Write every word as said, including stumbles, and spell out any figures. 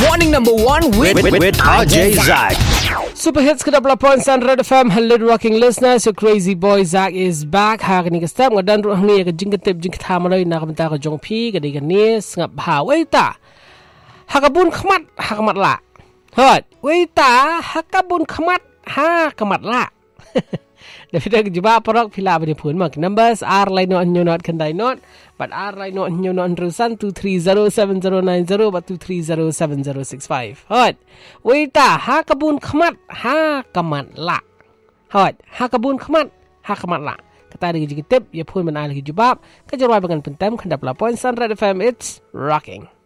Morning number one with, with, with, with R J Zach. Super hits ke double point Red F M. Hello rocking listeners. Your crazy boy Zach is back. Hari ni step ngadan ruh ni ke jingkatip jingkata malai nak bentar ke jongpi ke dia ni ngap ha waita. Hakabun khmat hakamat la. Hot. Waita hakabun khmat ha kamat la. Dapat jumpa porok pila bani pun mak numbers R line not new not kendai not but R line not new not terusan two three zero seven zero nine zero but two three zero seven zero six five. Hot. Waita ha kabun khmat ha kamat la. Hot. Ha kabun khmat ha kamat la. Kata ada gigi tip ya pun mana lagi jumpa kejarwai dengan pentem kendap la point Red F M. It's rocking.